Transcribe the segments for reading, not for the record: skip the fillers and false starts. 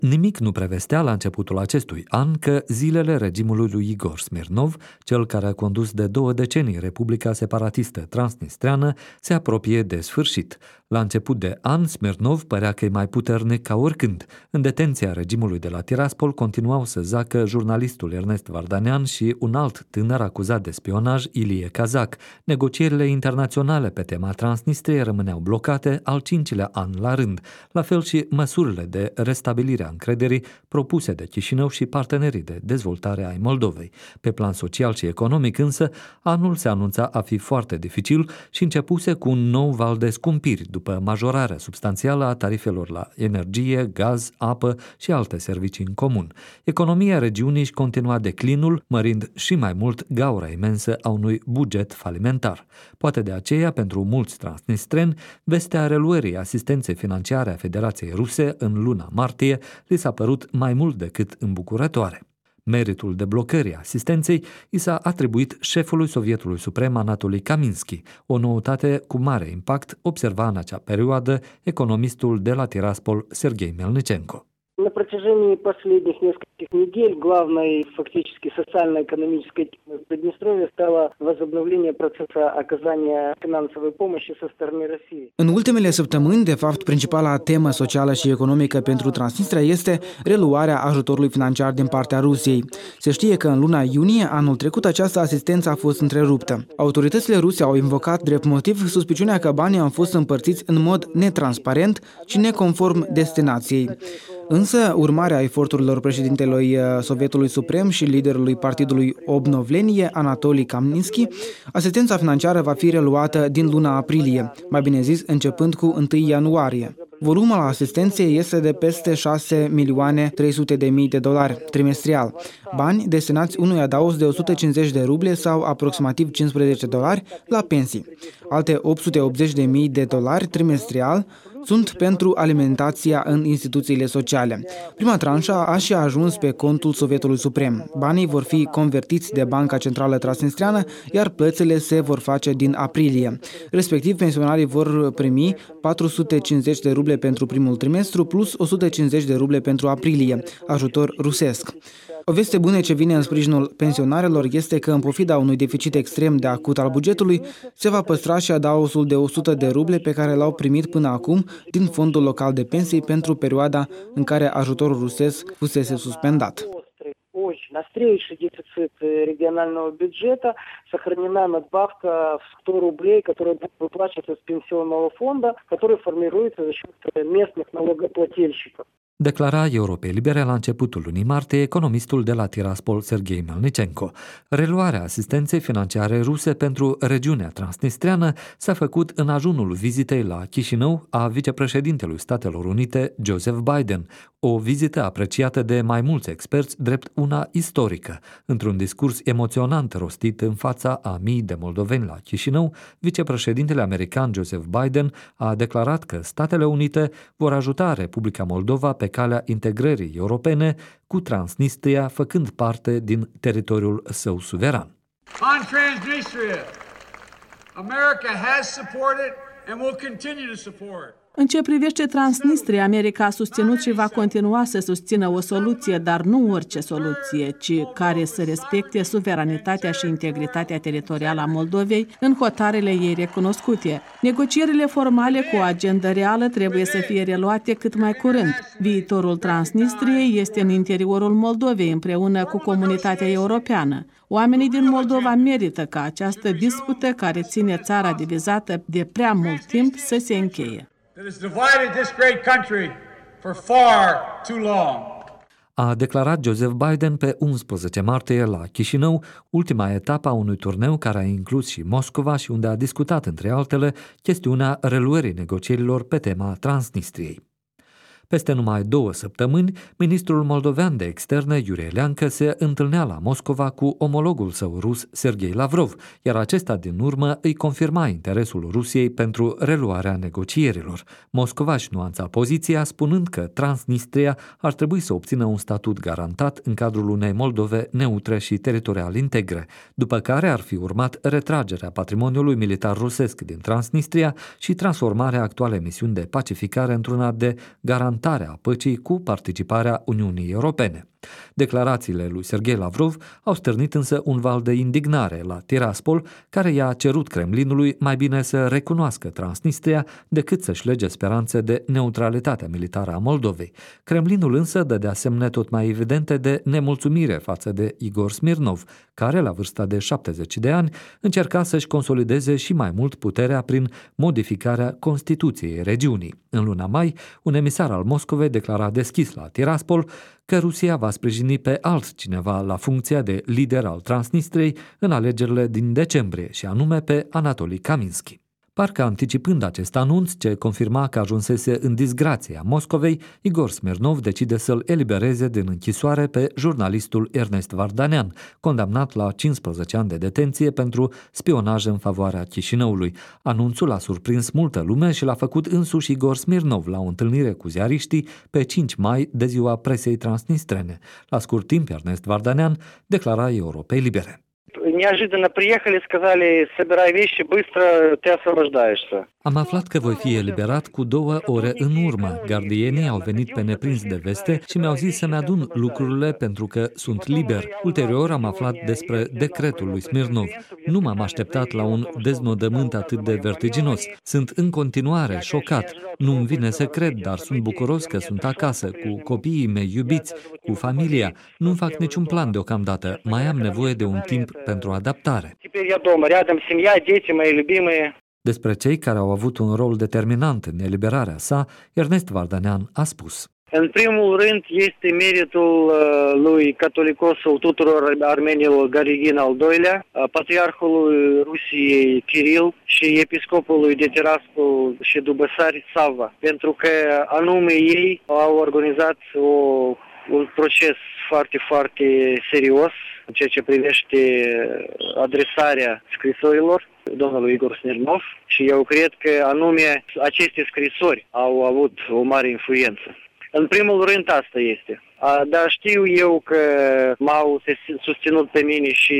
Nimic nu prevestea la începutul acestui an că zilele regimului lui Igor Smirnov, cel care a condus de 2 decenii Republica Separatistă Transnistreană, se apropie de sfârșit. La început de an, Smirnov părea că e mai puternic ca oricând. În detenția regimului de la Tiraspol continuau să zacă jurnalistul Ernest Vardanean și un alt tânăr acuzat de spionaj, Ilie Kazak. Negocierile internaționale pe tema Transnistriei rămâneau blocate al 5-lea an la rând, la fel și măsurile de restabilire a încrederii propuse de Chișinău și partenerii de dezvoltare ai Moldovei. Pe plan social și economic însă, anul se anunța a fi foarte dificil și începuse cu un nou val de scumpiri după majorarea substanțială a tarifelor la energie, gaz, apă și alte servicii în comun. Economia regiunii își continua declinul, mărind și mai mult gaura imensă a unui buget falimentar. Poate de aceea, pentru mulți transnistreni, vestea reluării asistenței financiare a Federației Ruse în luna martie li s-a părut mai mult decât îmbucurătoare. Meritul deblocării asistenței i s-a atribuit șefului Sovietului Suprem Anatoli Kaminski, o noutate cu mare impact, observa în acea perioadă economistul de la Tiraspol Serghei Melnicenko. На протяжении последних нескольких недель главной фактически социально-экономической темой в Приднестровье стало возобновление процесса оказания финансовой помощи со стороны России. În ultimele săptămâni, de fapt, principala temă socială și economică pentru Transnistria este reluarea ajutorului financiar din partea Rusiei. Se știe că în luna iunie anul trecut această asistență a fost întreruptă. Autoritățile ruse au invocat drept motiv suspiciunea că banii au fost împărțiți în mod netransparent și neconform destinației. Însă, urmarea eforturilor președintelui Sovietului Suprem și liderului partidului Obnovlenie, Anatoli Kaminski, asistența financiară va fi reluată din luna aprilie, mai bine zis, începând cu 1 ianuarie. Volumul asistenței este de peste 6.300.000 de dolari trimestrial, bani destinați unui adaos de 150 de ruble sau aproximativ 15 dolari la pensii. Alte 880.000 de dolari trimestrial sunt pentru alimentația în instituțiile sociale. Prima tranșă a și ajuns pe contul Sovietului Suprem. Banii vor fi convertiți de Banca Centrală Transnistreană, iar plățile se vor face din aprilie. Respectiv, pensionarii vor primi 450 de ruble pentru primul trimestru plus 150 de ruble pentru aprilie, ajutor rusesc. O veste bună ce vine în sprijinul pensionarilor este că, în pofida unui deficit extrem de acut al bugetului, se va păstra și adaosul de 100 de ruble pe care l-au primit până acum din fondul local de pensii pentru perioada în care ajutorul rusesc fusese suspendat. Очень острейший дефицит регионального бюджета, сохранена надбавка в 100 рублей, которая будет выплачиваться с пенсионного фонда, который формируется за счет местных налогоплательщиков. Declara Europei Libere la începutul lunii martie economistul de la Tiraspol Serghei Melnicenko. Reluarea asistenței financiare ruse pentru regiunea transnistreană s-a făcut în ajunul vizitei la Chișinău a vicepreședintelui Statelor Unite, Joseph Biden, o vizită apreciată de mai mulți experți drept una istorică. Într-un discurs emoționant rostit în fața a mii de moldoveni la Chișinău, vicepreședintele american Joseph Biden a declarat că Statele Unite vor ajuta Republica Moldova pe calea integrării europene cu Transnistria făcând parte din teritoriul său suveran. On Transnistria, America has supported and will continue to support. În ce privește Transnistria, America a susținut și va continua să susțină o soluție, dar nu orice soluție, ci care să respecte suveranitatea și integritatea teritorială a Moldovei în hotarele ei recunoscute. Negocierile formale cu o agendă reală trebuie să fie reluate cât mai curând. Viitorul Transnistriei este în interiorul Moldovei împreună cu comunitatea europeană. Oamenii din Moldova merită ca această dispută care ține țara divizată de prea mult timp să se încheie. A declarat Joseph Biden pe 11 martie la Chișinău, ultima etapă a unui turneu care a inclus și Moscova și unde a discutat, între altele, chestiunea reluării negocierilor pe tema Transnistriei. Peste numai 2 săptămâni, ministrul moldovean de externe, Iurie Leancă, se întâlnea la Moscova cu omologul său rus, Serghei Lavrov, iar acesta din urmă îi confirma interesul Rusiei pentru reluarea negocierilor. Moscova își nuanța poziția, spunând că Transnistria ar trebui să obțină un statut garantat în cadrul unei Moldove neutre și teritorial integre, după care ar fi urmat retragerea patrimoniului militar rusesc din Transnistria și transformarea actualei misiuni de pacificare într-una de garantare garantarea păcii cu participarea Uniunii Europene. Declarațiile lui Sergei Lavrov au stârnit însă un val de indignare la Tiraspol, care i-a cerut Kremlinului mai bine să recunoască Transnistria decât să-și lege speranțe de neutralitatea militară a Moldovei. Kremlinul însă dădea semne tot mai evidente de nemulțumire față de Igor Smirnov, care, la vârsta de 70 de ani, încerca să-și consolideze și mai mult puterea prin modificarea Constituției regiunii. În luna mai, un emisar al Moscovei declara deschis la Tiraspol că Rusia va sprijini pe altcineva la funcția de lider al Transnistriei în alegerile din decembrie, și anume pe Anatoli Kaminski. Parcă anticipând acest anunț, ce confirma că ajunsese în disgrație a Moscovei, Igor Smirnov decide să-l elibereze din închisoare pe jurnalistul Ernest Vardanyan, condamnat la 15 ani de detenție pentru spionaj în favoarea Chișinăului. Anunțul a surprins multă lume și l-a făcut însuși Igor Smirnov la o întâlnire cu ziariștii pe 5 mai, de ziua presei transnistrene. La scurt timp, Ernest Vardanyan declara Europei Libere. Неожиданно приехали, сказали, собирай вещи, быстро ты освобождаешься. Am aflat că voi fi eliberat cu 2 ore în urmă. Gardienii au venit pe neprins de veste și mi-au zis să-mi adun lucrurile pentru că sunt liber. Ulterior am aflat despre decretul lui Smirnov. Nu m-am așteptat la un deznodământ atât de vertiginos. Sunt în continuare șocat. Nu-mi vine să cred, dar sunt bucuros că sunt acasă, cu copiii mei iubiți, cu familia. Nu-mi fac niciun plan deocamdată. Mai am nevoie de un timp pentru adaptare. Despre cei care au avut un rol determinant în eliberarea sa, Ernest Vardanyan a spus: În primul rând este meritul lui catolicosul tuturor armenilor Garigin al II-lea, patriarhului Rusiei Kiril și episcopului de Tiraspol și Dubăsari Sava, pentru că anume ei au organizat un proces foarte, foarte serios în ceea ce privește adresarea scrisorilor domnului Igor Smirnov și eu cred că anume aceste scrisori au avut o mare influență. În primul rând asta este. Dar știu eu că m-au susținut pe mine și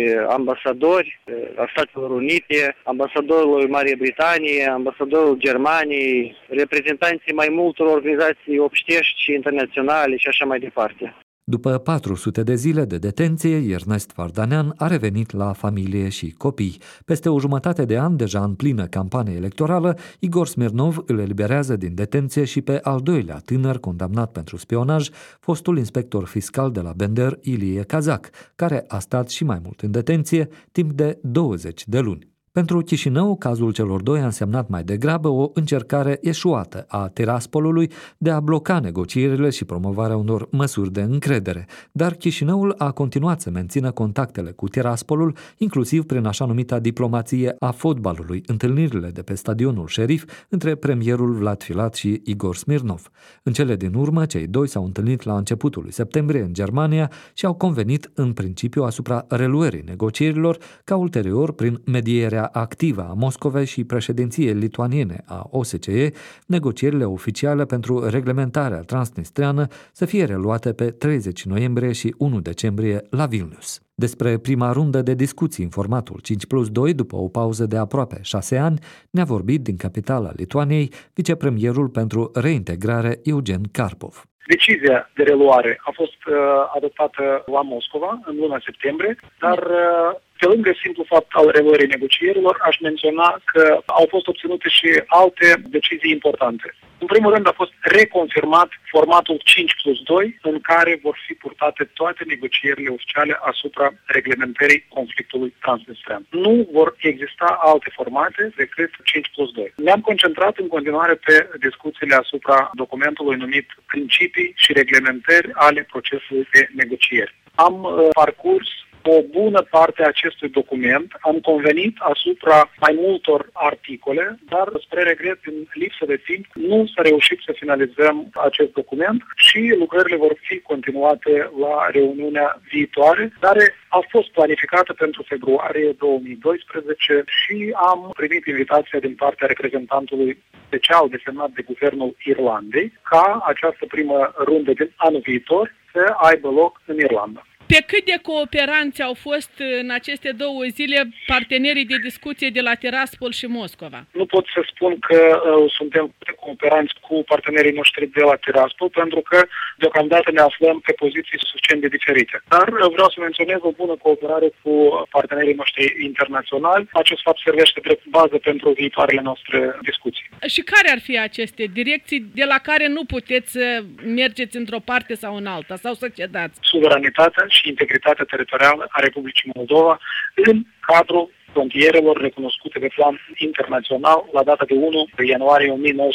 ambasadori a Statelor Unite, ambasadorul Marii Britanii, ambasadorul Germaniei, reprezentanții mai multor organizații obștești și internaționale și așa mai departe. După 400 de zile de detenție, Ernest Vardanyan a revenit la familie și copii. Peste o jumătate de an, deja în plină campanie electorală, Igor Smirnov îl eliberează din detenție și pe al doilea tânăr condamnat pentru spionaj, fostul inspector fiscal de la Bender, Ilie Kazak, care a stat și mai mult în detenție timp de 20 de luni. Pentru Chișinău, cazul celor doi a însemnat mai degrabă o încercare eșuată a Tiraspolului de a bloca negocierile și promovarea unor măsuri de încredere, dar Chișinăul a continuat să mențină contactele cu Tiraspolul, inclusiv prin așa numita diplomație a fotbalului, întâlnirile de pe stadionul Șerif între premierul Vlad Filat și Igor Smirnov. În cele din urmă, cei doi s-au întâlnit la începutul lui septembrie în Germania și au convenit în principiu asupra reluării negocierilor, ca ulterior, prin medierea activă a Moscovei și președinției lituaniene a OSCE, negocierile oficiale pentru reglementarea transnistreană să fie reluate pe 30 noiembrie și 1 decembrie la Vilnius. Despre prima rundă de discuții în formatul 5+2, după o pauză de aproape 6 ani, ne-a vorbit din capitala Lituaniei vicepremierul pentru reintegrare Eugen Karpov. Decizia de reluare a fost adoptată la Moscova în luna septembrie, dar pe lângă simplu fapt al reluării negocierilor, aș menționa că au fost obținute și alte decizii importante. În primul rând a fost reconfirmat formatul 5+2, în care vor fi purtate toate negocierile oficiale asupra reglementării conflictului transnistrean. Nu vor exista alte formate decât 5+2. Ne-am concentrat în continuare pe discuțiile asupra documentului numit Principii și reglementări ale procesului de negocieri. Am parcurs o bună parte a acestui document, am convenit asupra mai multor articole, dar spre regret, în lipsă de timp, nu s-a reușit să finalizăm acest document și lucrările vor fi continuate la reuniunea viitoare, care a fost planificată pentru februarie 2012 și am primit invitația din partea reprezentantului special desemnat de Guvernul Irlandei ca această primă rundă din anul viitor să aibă loc în Irlanda. Pe cât de cooperanți au fost în aceste 2 zile partenerii de discuție de la Tiraspol și Moscova? Nu pot să spun că suntem cooperanți cu partenerii noștri de la Tiraspol, pentru că deocamdată ne aflăm pe poziții suficient de diferite. Dar vreau să menționez o bună cooperare cu partenerii noștri internaționali. Acest fapt servește drept bază pentru viitoarele noastre discuții. Și care ar fi aceste direcții de la care nu puteți să mergeți într-o parte sau în alta, sau să cedați? Suveranitatea și integritatea teritorială a Republicii Moldova în cadrul frontierelor recunoscute pe plan internațional la data de 1 ianuarie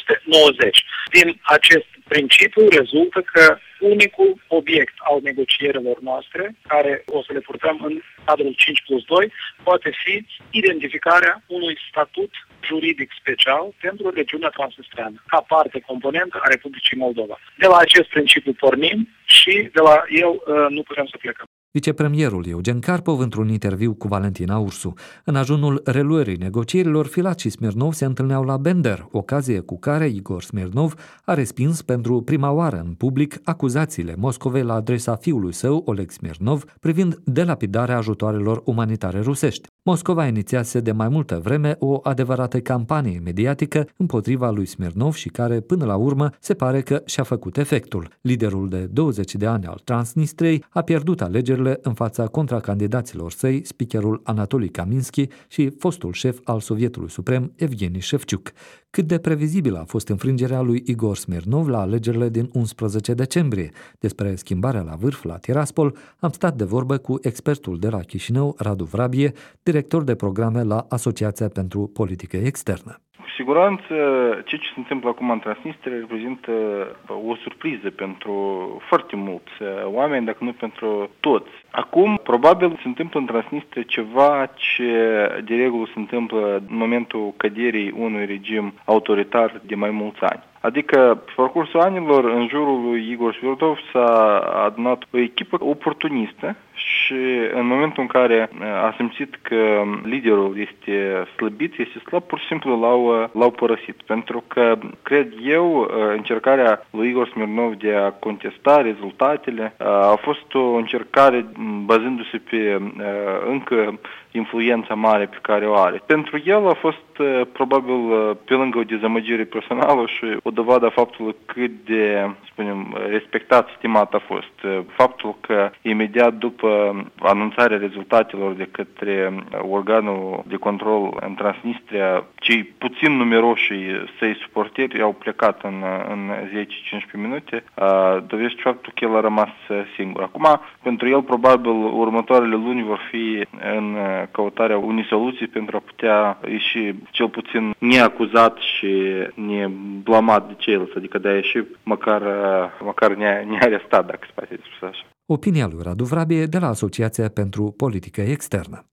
1990. Din acest principiu rezultă că unicul obiect al negocierilor noastre, care o să le purtăm în cadrul 5+2, poate fi identificarea unui statut juridic special pentru regiunea transnistreană, ca parte componentă a Republicii Moldova. De la acest principiu pornim și de la el nu putem să plecăm. Vicepremierul Eugen Karpov într-un interviu cu Valentina Ursu. În ajunul reluării negocierilor, Filat și Smirnov se întâlneau la Bender, ocazie cu care Igor Smirnov a respins pentru prima oară în public acuzațiile Moscovei la adresa fiului său, Oleg Smirnov, privind delapidarea ajutoarelor umanitare rusești. Moscova inițiase de mai multă vreme o adevărată campanie mediatică împotriva lui Smirnov și care, până la urmă, se pare că și-a făcut efectul. Liderul de 20 de ani al Transnistriei a pierdut alegerile în fața contracandidaților săi, speakerul Anatolii Kaminski și fostul șef al Sovietului Suprem, Evgeni Shevchuk. Cât de previzibilă a fost înfrângerea lui Igor Smirnov la alegerile din 11 decembrie. Despre schimbarea la vârf la Tiraspol am stat de vorbă cu expertul de la Chișinău, Radu Vrabie, director de programe la Asociația pentru Politică Externă. Cu siguranță, ceea ce se întâmplă acum în Transnistria reprezintă o surpriză pentru foarte mulți oameni, dacă nu pentru toți. Acum, probabil se întâmplă în Transnistria ceva ce de regulă se întâmplă în momentul căderii unui regim autoritar de mai mulți ani. Adică, pe parcursul anilor, în jurul lui Igor Smirnov s-a adunat o echipă oportunistă și în momentul în care a simțit că liderul este slăbit, este slab, pur și simplu l-au părăsit. Pentru că, cred eu, încercarea lui Igor Smirnov de a contesta rezultatele a fost o încercare bazându-se pe încă influența mare pe care o are. Pentru el a fost probabil pe lângă o dezamăgire personală și o dovadă a faptului cât de, spunem, respectat, stimat a fost. Faptul că imediat după anunțarea rezultatelor de către organul de control în Transnistria, cei puțin numeroși săi suporteri au plecat în 10-15 minute, dovedește faptul că el a rămas singur. Acum, pentru el, probabil, următoarele luni vor fi în căutarea unei soluții pentru a putea ieși cel puțin neacuzat și neblamat de ceilalți, adică de a ieși măcar nearestat, dacă se poate spune așa. Opinia lui Radu Vrabie de la Asociația pentru Politică Externă.